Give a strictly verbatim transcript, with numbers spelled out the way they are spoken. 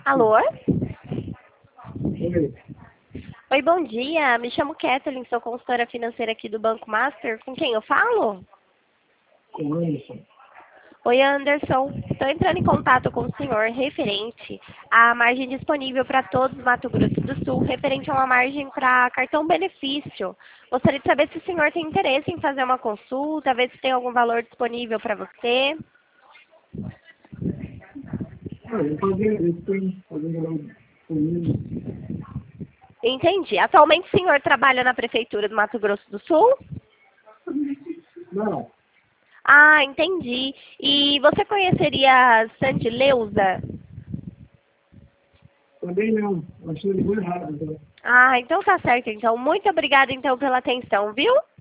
Alô? Oi, Oi, bom dia. Me chamo Kathleen, sou consultora financeira aqui do Banco Master. Com quem eu falo? com o Anderson. Oi, Anderson. Estou entrando em contato com o senhor referente à margem disponível para todos do Mato Grosso do Sul, referente a uma margem para cartão benefício. Gostaria de saber se o senhor tem interesse em fazer uma consulta, ver se tem algum valor disponível para você. Ah, eu fazer, eu tenho fazendo comigo. Entendi. Atualmente o senhor trabalha na Prefeitura do Mato Grosso do Sul? Não, Ah, entendi. E você conheceria a Sandileuza? também não. Acho que eu ligou errado. Então. Ah, então tá certo. Então, muito obrigada então pela atenção, viu?